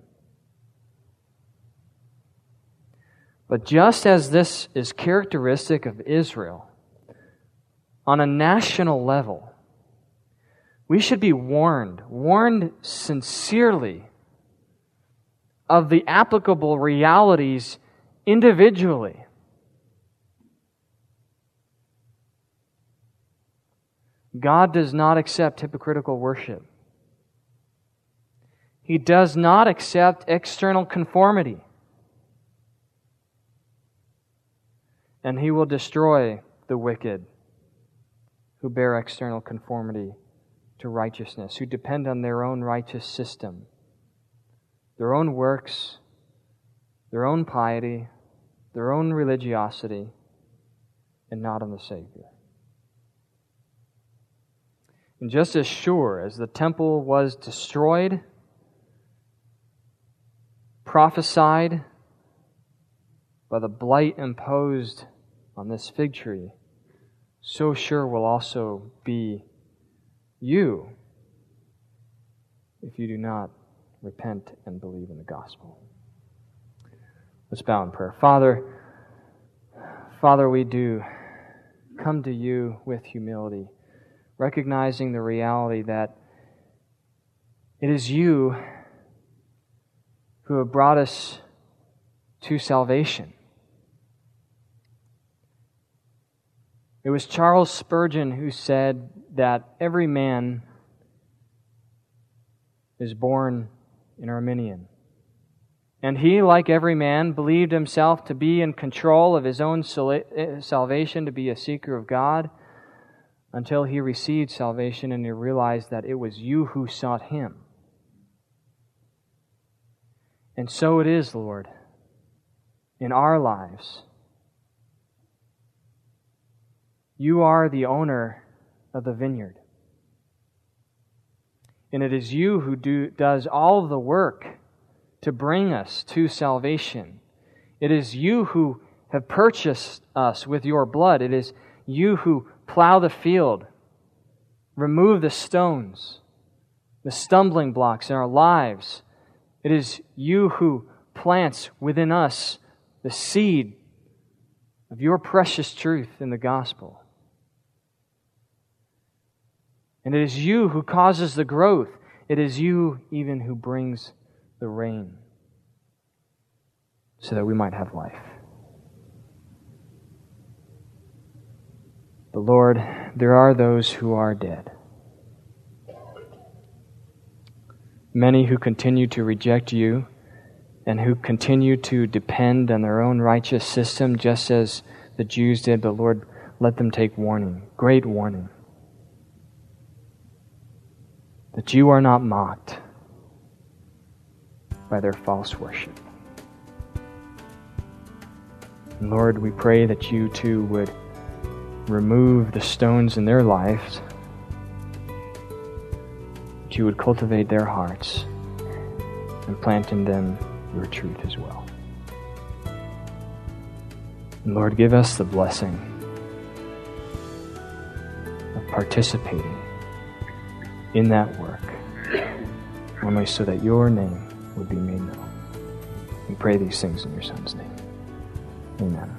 But just as this is characteristic of Israel, on a national level, we should be warned, warned sincerely of the applicable realities individually. God does not accept hypocritical worship. He does not accept external conformity. and He will destroy the wicked who bear external conformity to righteousness, who depend on their own righteous system, their own works, their own piety, their own religiosity, and not on the Savior. And just as sure as the temple was destroyed, prophesied by the blight imposed on this fig tree, so sure will also be you if you do not repent and believe in the gospel. Let's bow in prayer. Father, Father, we do come to you with humility, recognizing the reality that it is you who have brought us to salvation. It was Charles Spurgeon who said that every man is born an Arminian. And he, like every man, believed himself to be in control of his own salvation, to be a seeker of God, until he received salvation and he realized that it was you who sought him. And so it is, Lord, in our lives. You are the owner of the vineyard. And it is you who do, does all of the work to bring us to salvation. It is you who have purchased us with your blood. It is you who plow the field, remove the stones, the stumbling blocks in our lives. It is you who plants within us the seed of your precious truth in the gospel. And it is you who causes the growth. It is you even who brings the rain so that we might have life. But Lord, there are those who are dead. Many who continue to reject you and who continue to depend on their own righteous system, just as the Jews did. But Lord, let them take warning, great warning, that you are not mocked by their false worship. And Lord, we pray that you too would remove the stones in their lives, that you would cultivate their hearts and plant in them your truth as well. And Lord, give us the blessing of participating in that work, only so that your name would be made known. We pray these things in your Son's name. Amen.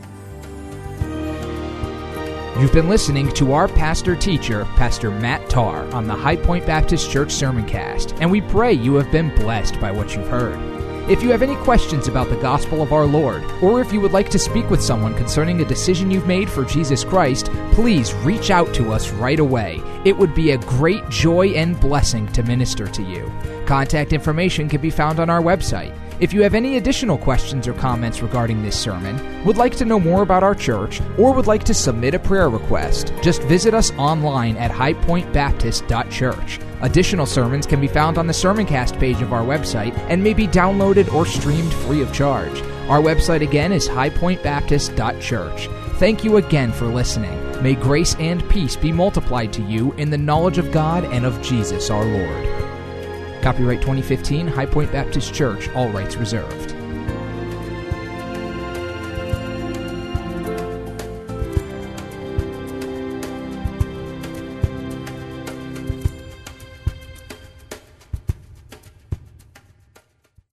You've been listening to our pastor-teacher, Pastor Matt Tarr, on the High Point Baptist Church Sermoncast, and we pray you have been blessed by what you've heard. If you have any questions about the gospel of our Lord, or if you would like to speak with someone concerning a decision you've made for Jesus Christ, please reach out to us right away. It would be a great joy and blessing to minister to you. Contact information can be found on our website. If you have any additional questions or comments regarding this sermon, would like to know more about our church, or would like to submit a prayer request, just visit us online at high point baptist dot church. Additional sermons can be found on the Sermoncast page of our website and may be downloaded or streamed free of charge. Our website again is high point baptist dot church. Thank you again for listening. May grace and peace be multiplied to you in the knowledge of God and of Jesus our Lord. Copyright twenty fifteen, High Point Baptist Church, all rights reserved.